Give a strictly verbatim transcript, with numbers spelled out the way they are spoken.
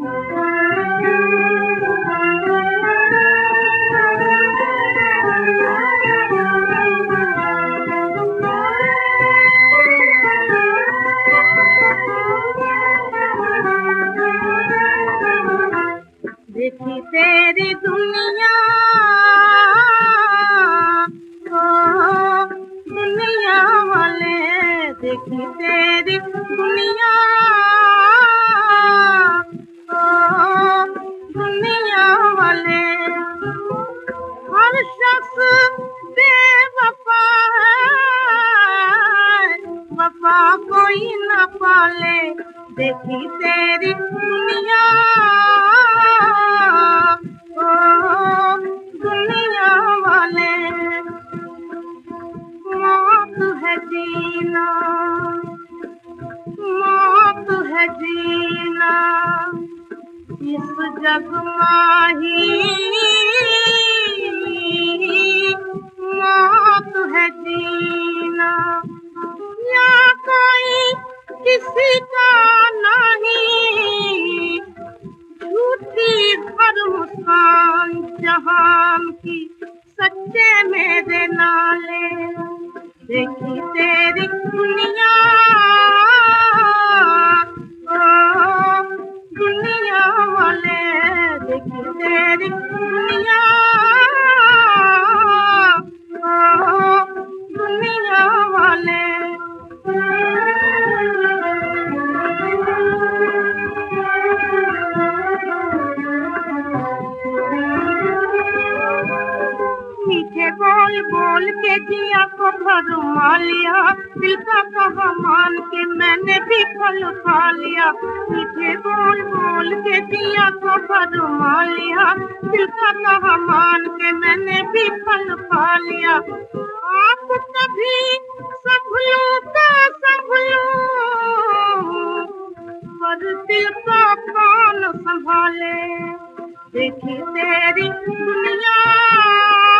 देखी तेरी दुनिया ओ दुनिया वाले, देखी तेरी दुनिया ओ दुनिया वाले। हर शख्स बेवफा है, वफा कोई न पाले। देखी तेरी दुनिया जीना मौत है जीना, इस जग माही मौत है जीना। या कोई किसी का नहीं, झूठी हर मुस्कान जहान की सच्चे मेरे नाले। देखी तेरी दुनिया ओ दुनिया वाले, देखी तेरी दुनिया ओ दुनिया वाले। मीठे बोल बोल के जिया को भरमा लिया, दिल का कहा मान के मैंने भी फल खा लिया। मीठे बोल बोल के जिया को भरमा लिया, दिल का कहा मान के मैंने भी फल खा लिया। आप कभी संभलूं तो संभलूं, पर दिल का कौन संभाले। देखी तेरी दुनिया